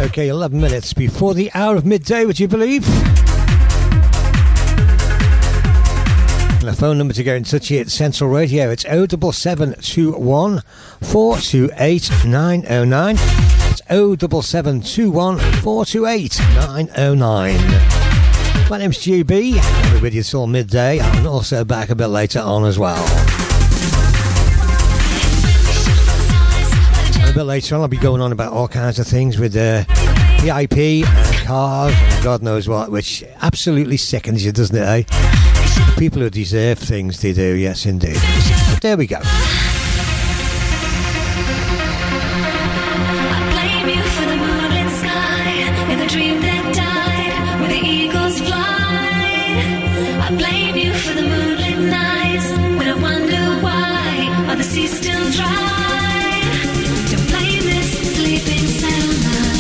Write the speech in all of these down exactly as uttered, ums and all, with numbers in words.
Okay, eleven minutes before the hour of midday, would you believe? And the phone number to get in touch here at Central Radio, it's oh seven seven two one, four two eight, nine oh nine. It's oh seven seven two one, four two eight, nine oh nine. My name's G B, I'll be with you till midday, and also back a bit later on as well. And a bit later on I'll be going on about all kinds of things with uh, the I P and cars and God knows what, which absolutely sickens you, doesn't it, eh? The people who deserve things, they do, yes indeed. But there we go. I blame you for the moonlit sky and the dream that died where the eagles fly. I blame you for the moonlit nights when I wonder why are the seas still dry. To blame this sleeping satellite.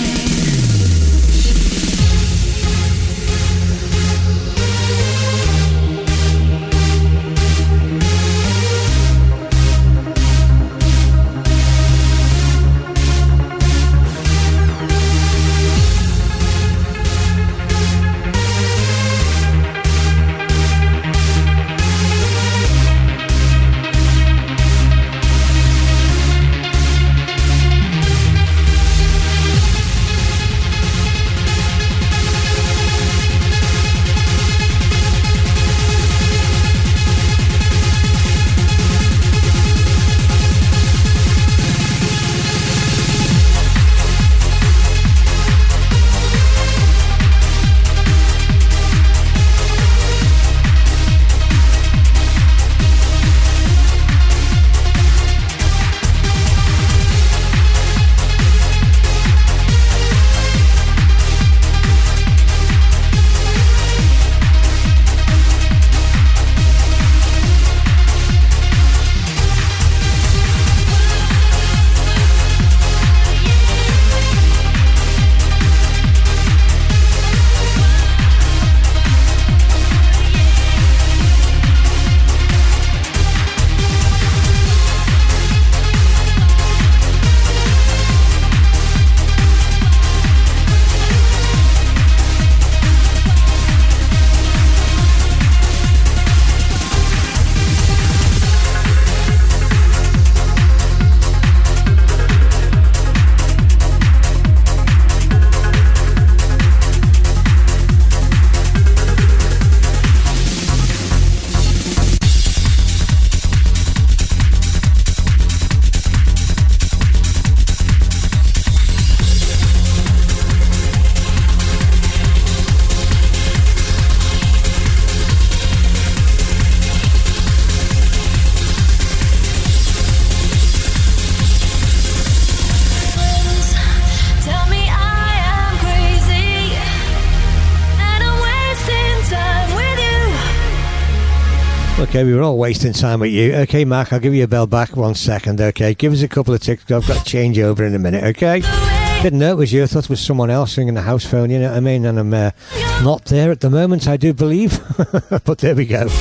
Okay, we were all wasting time with you. Okay, Mark, I'll give you a bell back one second, okay? Give us a couple of ticks. I've got to change over in a minute, okay? Didn't know it was you. I thought it was someone else ringing the house phone, you know what I mean? And I'm uh, not there at the moment, I do believe. But there we go.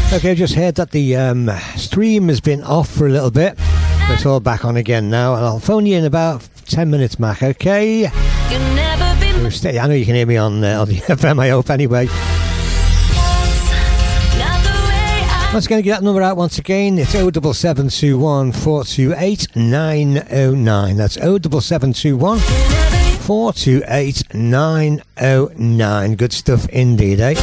Okay, I just heard that the um, stream has been off for a little bit. But it's all back on again now, and I'll phone you in about ten minutes, Mac, okay? Stay, I know you can hear me on, uh, on the F M, I hope, anyway. Once again, get that number out once again. It's oh seven seven two one, four two eight, nine oh nine. That's oh seven seven two one, four two eight, nine oh nine. Good stuff indeed, eh?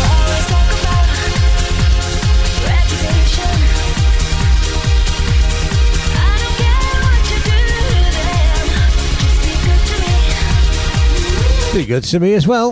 Pretty good to me as well.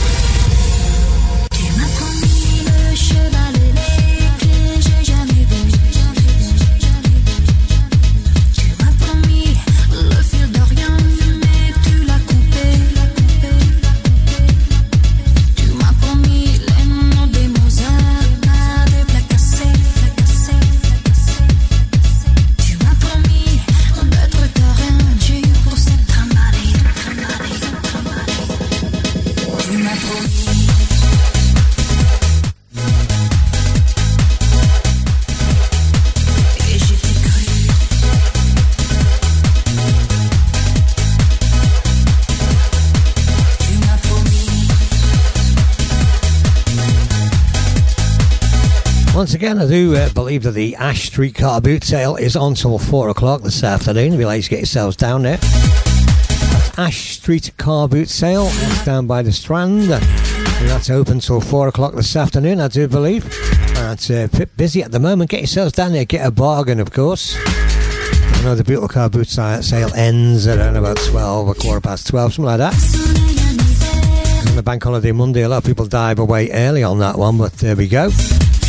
Once again, I do uh, believe that the Ash Street car boot sale is on till four o'clock this afternoon. If you'd like to get yourselves down there. That's Ash Street car boot sale. It's down by the Strand. And that's open till four o'clock this afternoon, I do believe. And it's uh, a bit busy at the moment. Get yourselves down there, get a bargain, of course. I know the Beetle car boot sale ends at around about twelve or quarter past twelve, something like that. On the bank holiday Monday, a lot of people dive away early on that one, but there we go.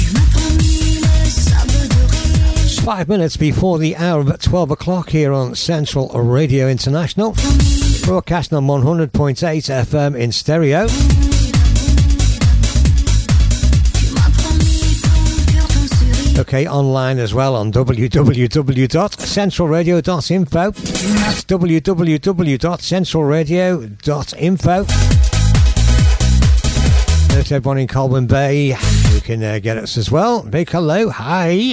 Five minutes before the hour of twelve o'clock here on Central Radio International, broadcasting on one hundred point eight F M in stereo. Okay, online as well on w w w dot central radio dot info. That's w w w dot central radio dot info. There's everyone in Colwyn Bay who can uh, get us as well. Big hello, hi.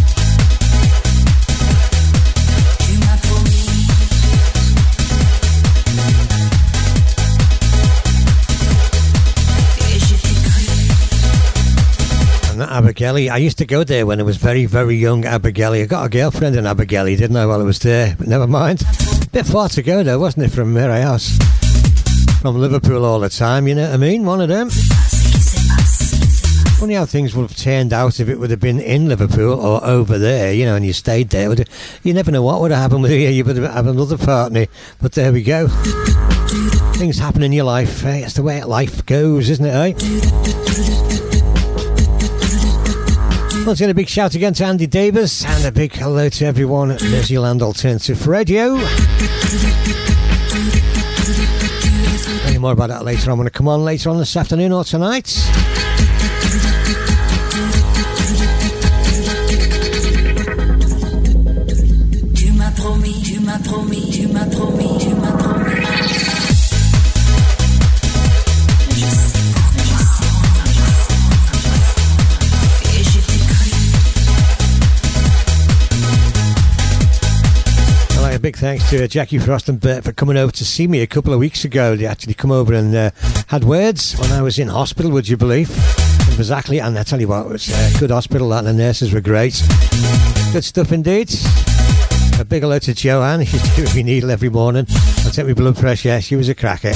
Abergele. I used to go there when I was very, very young. Abergele. I got a girlfriend in Abergele, didn't I, while I was there? But never mind. Bit far to go, though, wasn't it, from where I was? From Liverpool all the time, you know what I mean? One of them. Funny how things would have turned out if it would have been in Liverpool or over there, you know, and you stayed there. You never know what would have happened with you. You would have had another partner. But there we go. Things happen in your life. Eh? It's the way life goes, isn't it, eh? Once again, a big shout again to Andy Davis and a big hello to everyone at Merseyland Alternative Radio. Any more about that later on when I come on later on this afternoon or tonight. Tu m'as promis, tu m'as promis, tu m'as promis, tu m'as promis. Big thanks to uh, Jackie Frost and Bert for coming over to see me a couple of weeks ago. They actually come over and uh, had words when I was in hospital, would you believe? Exactly, and I tell you what, it was a good hospital, and the nurses were great. Good stuff indeed. A big hello to Joanne. She's giving me a needle every morning. I'll take my blood pressure. She was a cracker.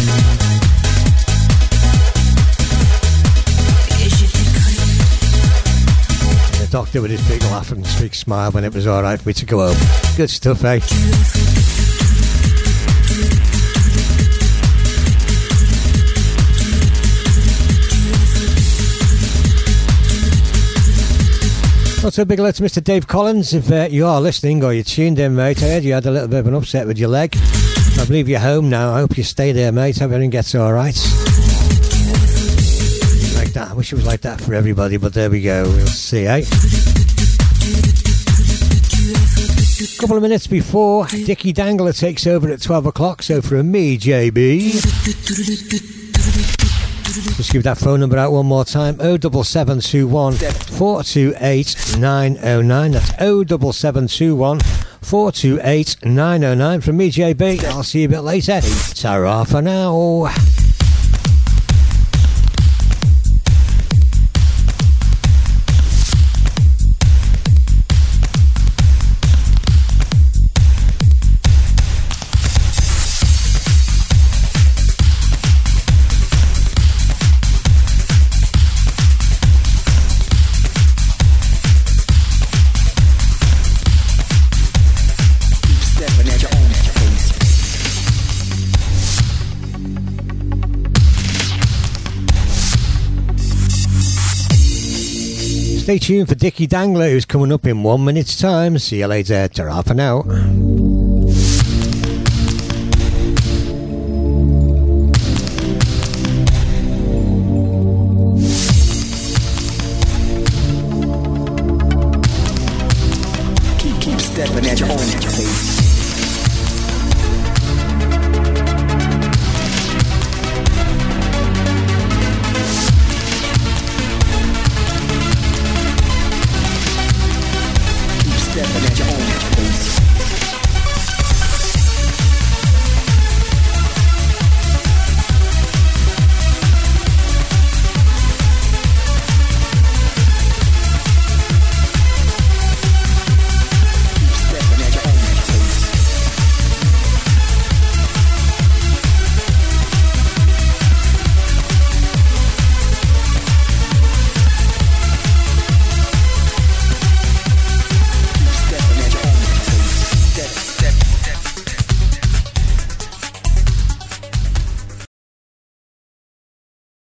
Doctor with his big laugh and big smile when it was alright for me to go home. Good stuff, eh? Also, a big hello to Mister Dave Collins. If uh, you are listening or you're tuned in, mate, I heard you had a little bit of an upset with your leg. I believe you're home now. I hope you stay there, mate. Hope everything gets alright. That. I wish it was like that for everybody, but there we go. We'll see, eh? A couple of minutes before Dickie Dangler takes over at twelve o'clock, so from me, J B. Just give that phone number out one more time. oh seven seven two one, four two eight, nine oh nine. That's oh seven seven two one, four two eight, nine oh nine. From me, J B. I'll see you a bit later. Ta-ra for now. Stay tuned for Dickie Dangler, who's coming up in one minute's time. See you later. Ta-ra for now.